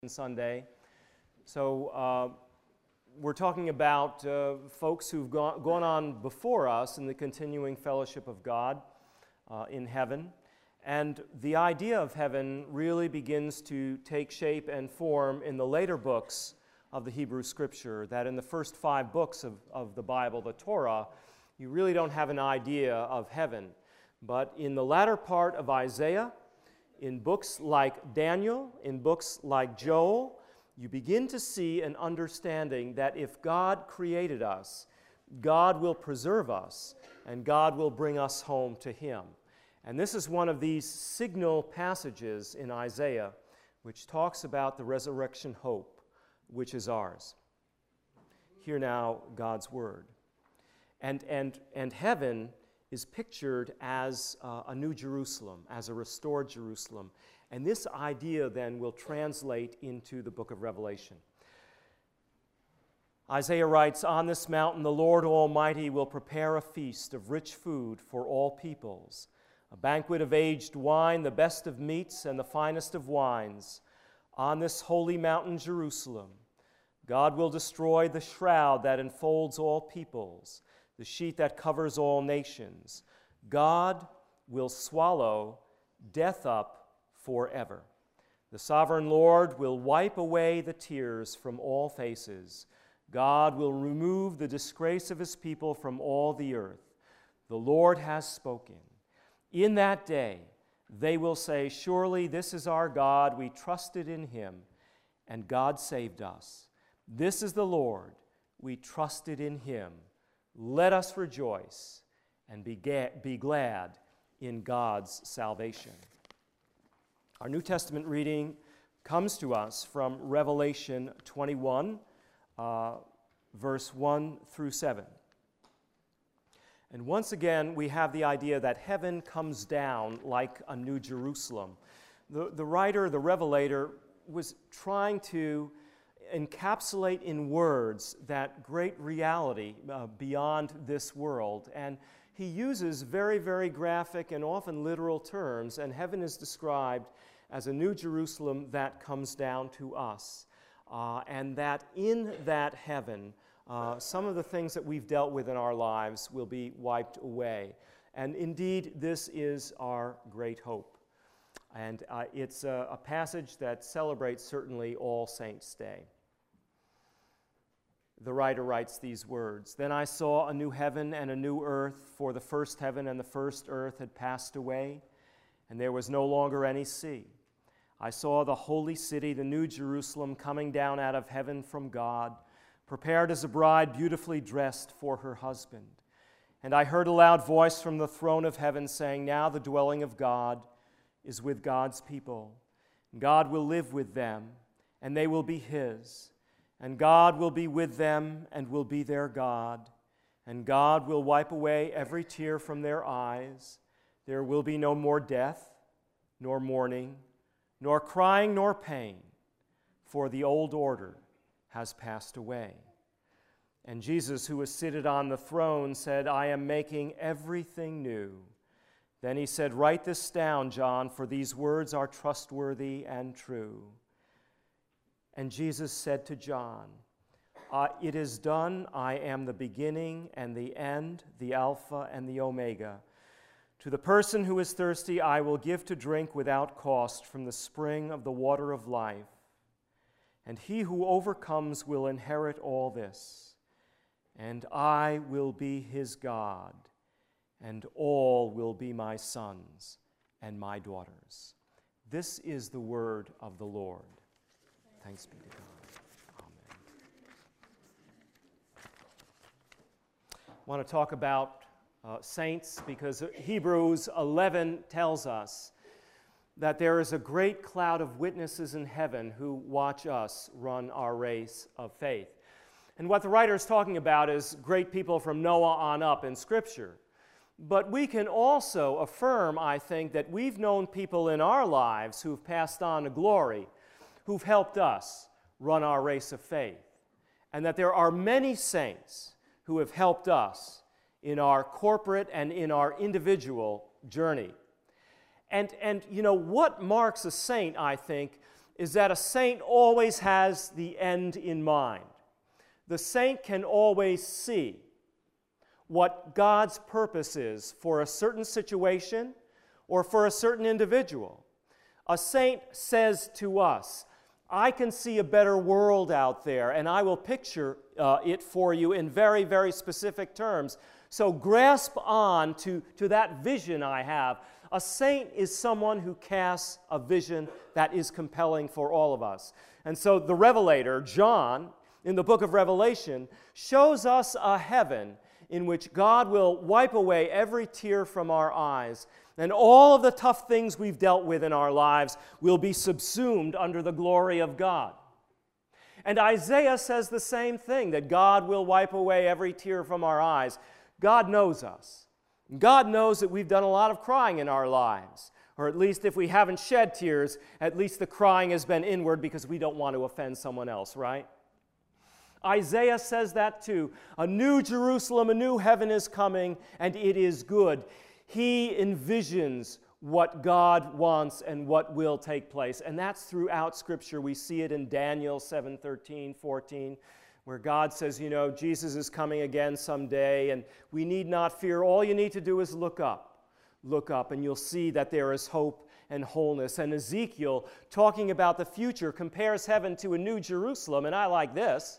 Sunday. So we're talking about folks who've gone on before us in the continuing fellowship of God in heaven. And the idea of heaven really begins to take shape and form in the later books of the Hebrew Scripture, that in the first 5 books of the Bible, the Torah, you really don't have an idea of heaven. But in the latter part of Isaiah, in books like Daniel, in books like Joel, you begin to see an understanding that if God created us, God will preserve us, and God will bring us home to Him. And this is one of these signal passages in Isaiah which talks about the resurrection hope, which is ours. Hear now God's word. And heaven is pictured as a new Jerusalem, as a restored Jerusalem. And this idea then will translate into the book of Revelation. Isaiah writes, "On this mountain the Lord Almighty will prepare a feast of rich food for all peoples, a banquet of aged wine, the best of meats and the finest of wines. On this holy mountain Jerusalem, God will destroy the shroud that enfolds all peoples, the sheet that covers all nations. God will swallow death up forever. The sovereign Lord will wipe away the tears from all faces. God will remove the disgrace of His people from all the earth. The Lord has spoken. In that day, they will say, 'Surely this is our God. We trusted in Him, and God saved us. This is the Lord. We trusted in Him. Let us rejoice and be glad in God's salvation.'" Our New Testament reading comes to us from Revelation 21, verse 1 through 7. And once again, we have the idea that heaven comes down like a new Jerusalem. The writer, the revelator, was trying to encapsulate in words that great reality beyond this world. And he uses very, very graphic and often literal terms, and heaven is described as a new Jerusalem that comes down to us. And that in that heaven, some of the things that we've dealt with in our lives will be wiped away. And indeed, this is our great hope. And it's a passage that celebrates certainly All Saints' Day. The writer writes these words, "Then I saw a new heaven and a new earth, for the first heaven and the first earth had passed away, and there was no longer any sea. I saw the holy city, the new Jerusalem, coming down out of heaven from God, prepared as a bride beautifully dressed for her husband. And I heard a loud voice from the throne of heaven saying, 'Now the dwelling of God is with God's people. God will live with them, and they will be His. And God will be with them and will be their God. And God will wipe away every tear from their eyes. There will be no more death, nor mourning, nor crying, nor pain, for the old order has passed away.' And Jesus, who was seated on the throne, said, 'I am making everything new.' Then He said, 'Write this down, John, for these words are trustworthy and true.' And Jesus said to John, 'It is done. I am the beginning and the end, the Alpha and the Omega. To the person who is thirsty, I will give to drink without cost from the spring of the water of life. And he who overcomes will inherit all this. And I will be his God, and all will be my sons and my daughters.'" This is the word of the Lord. Thanks be to God. Amen. I want to talk about saints because Hebrews 11 tells us that there is a great cloud of witnesses in heaven who watch us run our race of faith. And what the writer is talking about is great people from Noah on up in Scripture. But we can also affirm, I think, that we've known people in our lives who've passed on to glory, who've helped us run our race of faith, and that there are many saints who have helped us in our corporate and in our individual journey. And you know, what marks a saint, I think, is that a saint always has the end in mind. The saint can always see what God's purpose is for a certain situation or for a certain individual. A saint says to us, I can see a better world out there, and I will picture it for you in very, very specific terms. So grasp on to that vision I have. A saint is someone who casts a vision that is compelling for all of us. And so the Revelator, John, in the book of Revelation, shows us a heaven in which God will wipe away every tear from our eyes, and all of the tough things we've dealt with in our lives will be subsumed under the glory of God. And Isaiah says the same thing, that God will wipe away every tear from our eyes. God knows us. God knows that we've done a lot of crying in our lives, or at least if we haven't shed tears, at least the crying has been inward because we don't want to offend someone else, right? Isaiah says that too. A new Jerusalem, a new heaven is coming, and it is good. He envisions what God wants and what will take place. And that's throughout Scripture. We see it in Daniel 7:13, 14, where God says, Jesus is coming again someday, and we need not fear. All you need to do is look up. Look up, and you'll see that there is hope and wholeness. And Ezekiel, talking about the future, compares heaven to a new Jerusalem, and I like this,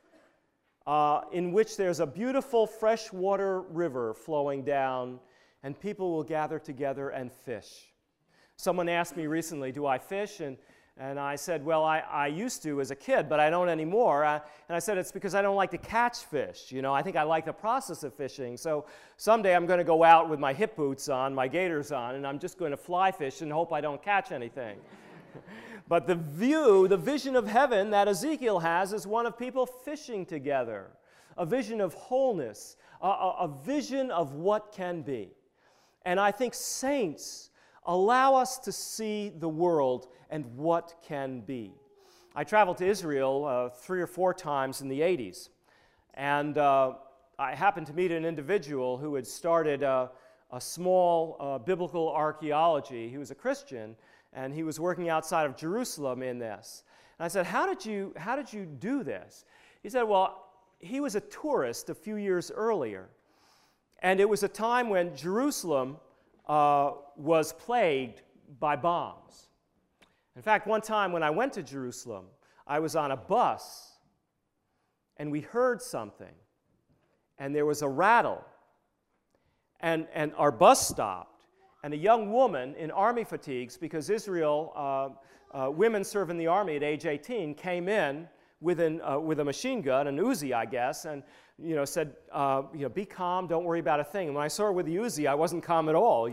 in which there's a beautiful freshwater river flowing down, and people will gather together and fish. Someone asked me recently, do I fish? And I said, well, I used to as a kid, but I don't anymore. And I said, it's because I don't like to catch fish. I think I like the process of fishing. So someday I'm going to go out with my hip boots on, my gaiters on, and I'm just going to fly fish and hope I don't catch anything. But the vision of heaven that Ezekiel has is one of people fishing together, a vision of wholeness, a vision of what can be. And I think saints allow us to see the world and what can be. I traveled to Israel 3 or 4 times in the 80s, and I happened to meet an individual who had started a small biblical archaeology. He was a Christian, and he was working outside of Jerusalem in this. And I said, how did you do this? He said, well, he was a tourist a few years earlier, and it was a time when Jerusalem was plagued by bombs. In fact, one time when I went to Jerusalem, I was on a bus, and we heard something, and there was a rattle, and our bus stopped, and a young woman in army fatigues, because Israel, women serve in the army at age 18, came in with a machine gun, an Uzi, I guess, and said, be calm, don't worry about a thing. And when I saw her with the Uzi, I wasn't calm at all,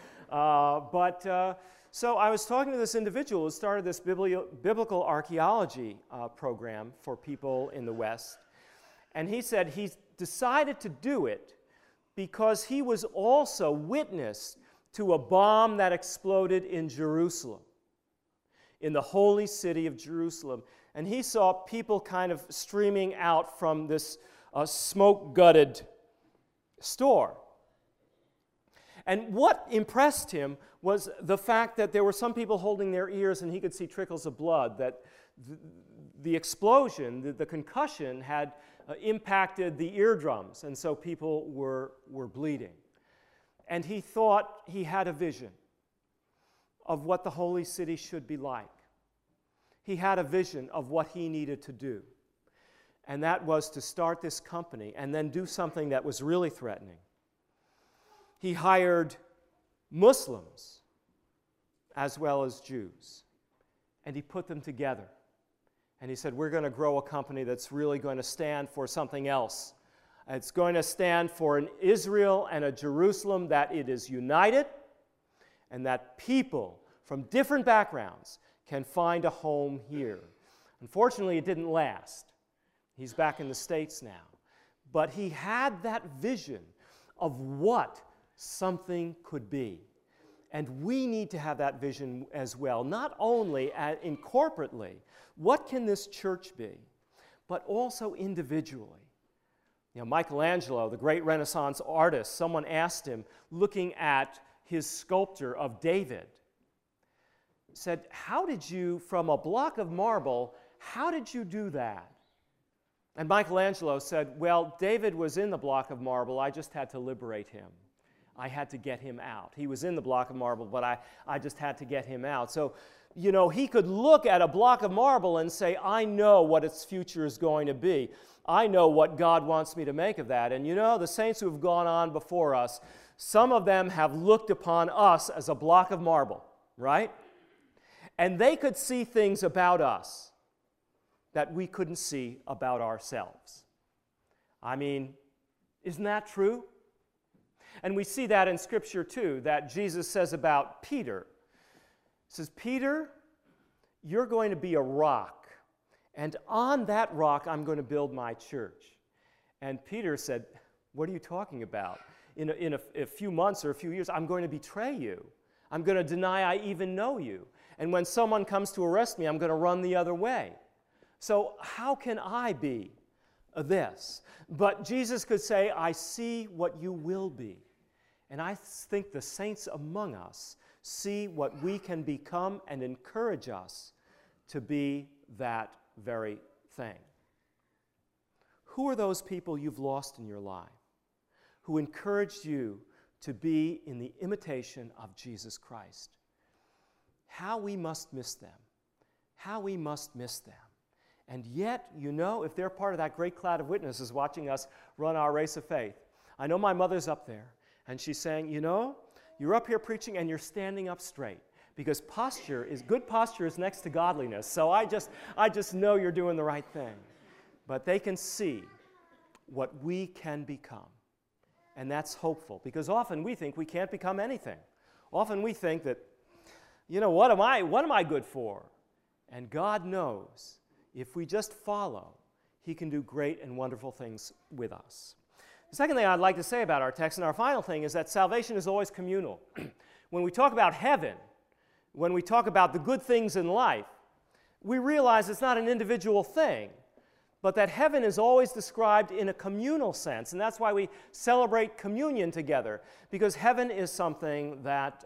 So I was talking to this individual who started this biblical archaeology program for people in the West. And he said he decided to do it because he was also witness to a bomb that exploded in Jerusalem, in the holy city of Jerusalem. And he saw people kind of streaming out from this smoke-gutted store. And what impressed him was the fact that there were some people holding their ears and he could see trickles of blood, that the explosion, the concussion had impacted the eardrums, and so people were bleeding. And he thought he had a vision of what the holy city should be like. He had a vision of what he needed to do. And that was to start this company and then do something that was really threatening. He hired Muslims as well as Jews, and he put them together. And he said, we're going to grow a company that's really going to stand for something else. It's going to stand for an Israel and a Jerusalem that it is united, and that people from different backgrounds can find a home here. Unfortunately, it didn't last. He's back in the States now. But he had that vision of what something could be. And we need to have that vision as well, not only corporately, what can this church be, but also individually. Michelangelo, the great Renaissance artist, someone asked him, looking at his sculpture of David, said, how did you, from a block of marble, how did you do that? And Michelangelo said, well, David was in the block of marble. I just had to liberate him. I had to get him out. He was in the block of marble, but I just had to get him out. So, you know, he could look at a block of marble and say, I know what its future is going to be. I know what God wants me to make of that. And you know, the saints who have gone on before us, some of them have looked upon us as a block of marble, right? And they could see things about us that we couldn't see about ourselves. I mean, isn't that true? And we see that in Scripture too, that Jesus says about Peter. He says, Peter, you're going to be a rock, and on that rock I'm going to build my church. And Peter said, what are you talking about? In a few months or a few years, I'm going to betray you. I'm going to deny I even know you. And when someone comes to arrest me, I'm going to run the other way. So how can I be this? But Jesus could say, I see what you will be. And I think the saints among us see what we can become and encourage us to be that very thing. Who are those people you've lost in your life who encouraged you to be in the imitation of Jesus Christ? How we must miss them. How we must miss them. And yet, you know, if they're part of that great cloud of witnesses watching us run our race of faith, I know my mother's up there, and she's saying, you know, you're up here preaching and you're standing up straight, because good posture is next to godliness. So I just know you're doing the right thing. But they can see what we can become. And that's hopeful, because often we think we can't become anything. Often we think that, you know, what am I good for? And God knows if we just follow, He can do great and wonderful things with us. The second thing I'd like to say about our text, and our final thing, is that salvation is always communal. When we talk about heaven, when we talk about the good things in life, we realize it's not an individual thing, but that heaven is always described in a communal sense, and that's why we celebrate communion together, because heaven is something that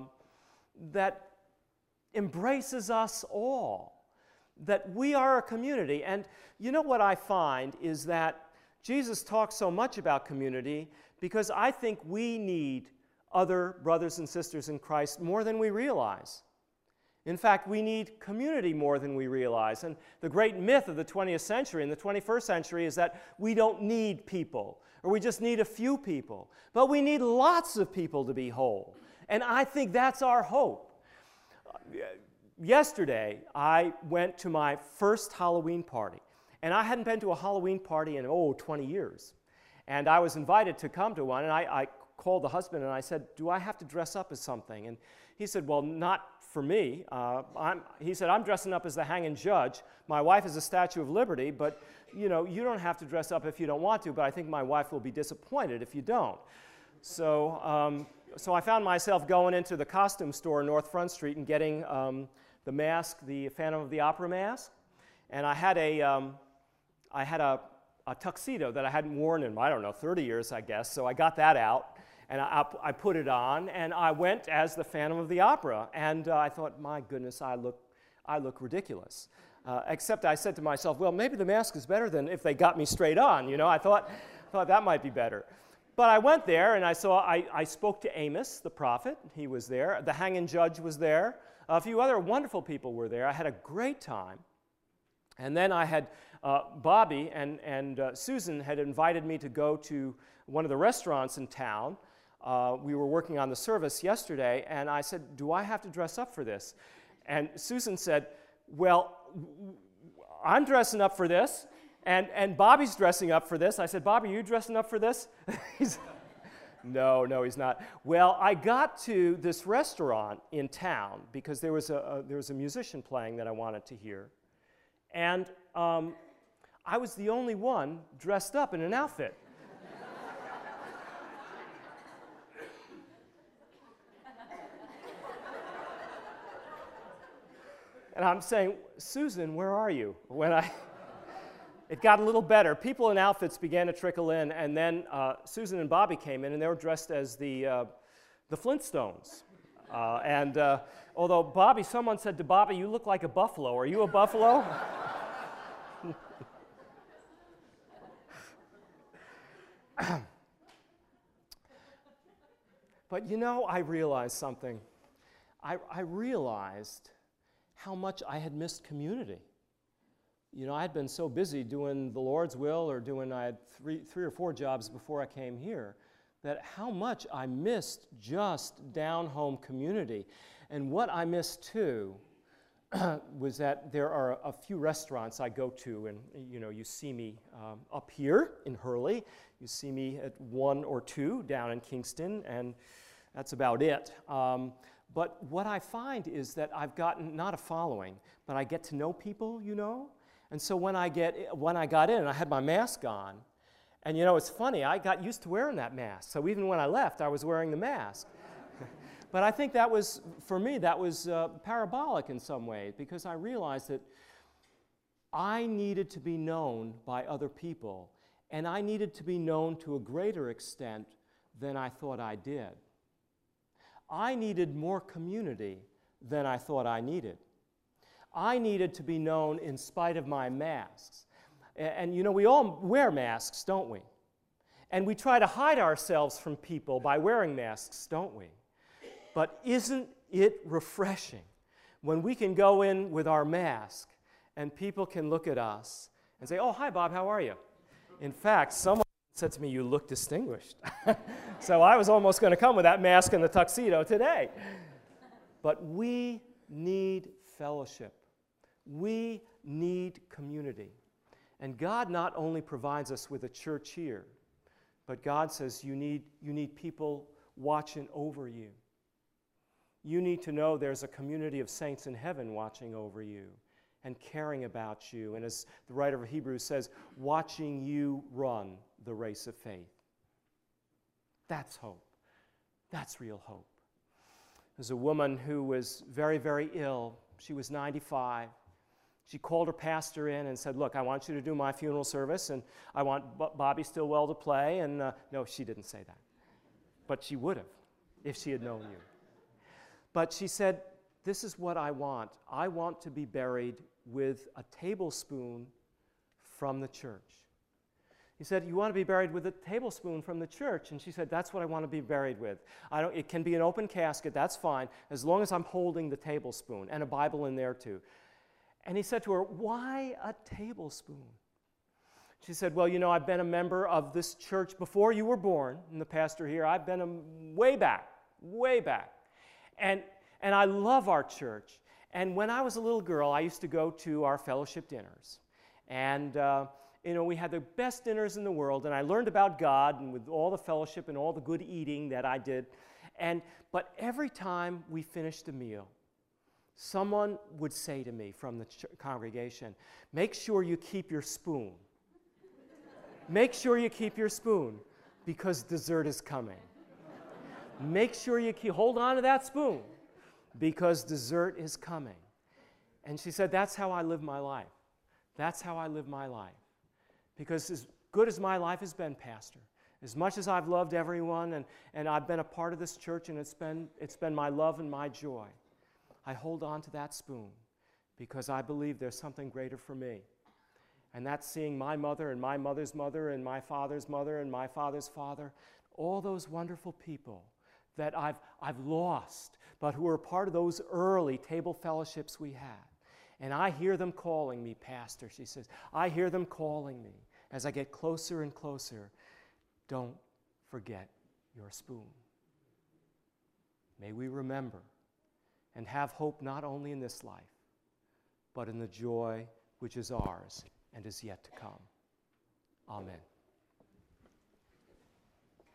embraces us all, that we are a community. And you know what I find is that Jesus talks so much about community because I think we need other brothers and sisters in Christ more than we realize. In fact, we need community more than we realize. And the great myth of the 20th century and the 21st century is that we don't need people, or we just need a few people. But we need lots of people to be whole. And I think that's our hope. Yesterday, I went to my first Halloween party. And I hadn't been to a Halloween party in, 20 years. And I was invited to come to one, and I called the husband and I said, do I have to dress up as something? And he said, well, not for me. He said, I'm dressing up as the hanging judge. My wife is a Statue of Liberty, but you know, you don't have to dress up if you don't want to, but I think my wife will be disappointed if you don't. So, so I found myself going into the costume store in North Front Street and getting the mask, the Phantom of the Opera mask. And I had a tuxedo that I hadn't worn in, 30 years, I guess. So I got that out, and I put it on, and I went as the Phantom of the Opera. And I thought, my goodness, I look ridiculous. Except I said to myself, well, maybe the mask is better than if they got me straight on. You know, I thought that might be better. But I went there, and I spoke to Amos, the prophet. He was there. The hanging judge was there. A few other wonderful people were there. I had a great time. And then I had Bobby and Susan had invited me to go to one of the restaurants in town. We were working on the service yesterday, and I said, do I have to dress up for this? And Susan said, well, I'm dressing up for this, and Bobby's dressing up for this. I said, Bobby, are you dressing up for this? No, he's not. Well, I got to this restaurant in town because there was a musician playing that I wanted to hear. And I was the only one dressed up in an outfit. And I'm saying, Susan, where are you? It got a little better. People in outfits began to trickle in, and then Susan and Bobby came in, and they were dressed as the Flintstones. Although Bobby, someone said to Bobby, "You look like a buffalo. Are you a buffalo?" But you know, I realized something. I realized how much I had missed community. You know, I had been so busy doing the Lord's will I had three or four jobs before I came here, that how much I missed just down-home community. And what I missed too was that there are a few restaurants I go to, and you know, you see me up here in Hurley, you see me at one or two down in Kingston, and that's about it. But what I find is that I've gotten, not a following, but I get to know people, you know? And so when I got in, I had my mask on, and you know, it's funny, I got used to wearing that mask. So even when I left, I was wearing the mask. But I think that was, for me, that was parabolic in some ways, because I realized that I needed to be known by other people, and I needed to be known to a greater extent than I thought I did. I needed more community than I thought I needed. I needed to be known in spite of my masks. And you know, we all wear masks, don't we? And we try to hide ourselves from people by wearing masks, don't we? But isn't it refreshing when we can go in with our mask and people can look at us and say, "Oh, hi, Bob, how are you?" In fact, someone said to me, "You look distinguished." So I was almost going to come with that mask and the tuxedo today. But we need fellowship. We need community. And God not only provides us with a church here, but God says you need people watching over you. You need to know there's a community of saints in heaven watching over you and caring about you. And as the writer of Hebrews says, watching you run the race of faith. That's hope. That's real hope. There's a woman who was very, very ill. She was 95. She called her pastor in and said, "Look, I want you to do my funeral service, and I want Bobby Stillwell to play." And no, she didn't say that. But she would have if she had known you. But she said, "This is what I want. I want to be buried with a tablespoon from the church." He said, "You want to be buried with a tablespoon from the church?" And she said, "That's what I want to be buried with. It can be an open casket, that's fine, as long as I'm holding the tablespoon, and a Bible in there too." And he said to her, "Why a tablespoon?" She said, "Well, you know, I've been a member of this church before you were born, and the pastor here. I've been way back. And I love our church. And when I was a little girl, I used to go to our fellowship dinners. And, you know, we had the best dinners in the world, and I learned about God and with all the fellowship and all the good eating that I did. But every time we finished a meal, someone would say to me from the congregation, 'Make sure you keep your spoon. Make sure you keep your spoon, because dessert is coming. Make sure you hold on to that spoon, because dessert is coming.'" And she said, "That's how I live my life. That's how I live my life. Because as good as my life has been, Pastor, as much as I've loved everyone and I've been a part of this church and it's been my love and my joy, I hold on to that spoon because I believe there's something greater for me. And that's seeing my mother and my mother's mother and my father's mother and my father's father, all those wonderful people that I've lost, but who were part of those early table fellowships we had. And I hear them calling me, Pastor," she says. "I hear them calling me as I get closer and closer. Don't forget your spoon." May we remember and have hope not only in this life, but in the joy which is ours and is yet to come. Amen.